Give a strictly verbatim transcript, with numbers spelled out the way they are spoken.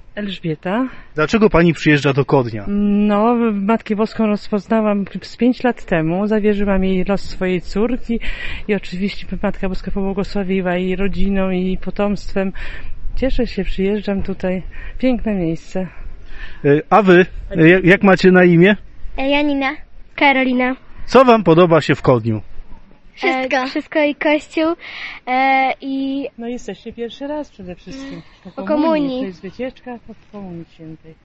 Elżbieta. Dlaczego pani przyjeżdża do Kodnia? No, Matkę Boską rozpoznałam z pięć lat temu. Zawierzyłam jej los swojej córki i oczywiście Matka Boska pobłogosławiła jej rodziną i potomstwem. Cieszę się, przyjeżdżam tutaj. Piękne miejsce. A wy, jak macie na imię? Janina. Karolina. Co wam podoba się w Kodniu? Wszystko. E, wszystko i kościół e, i... No jesteście pierwszy raz przede wszystkim. Po komunii. To jest wycieczka po Komunii Świętej.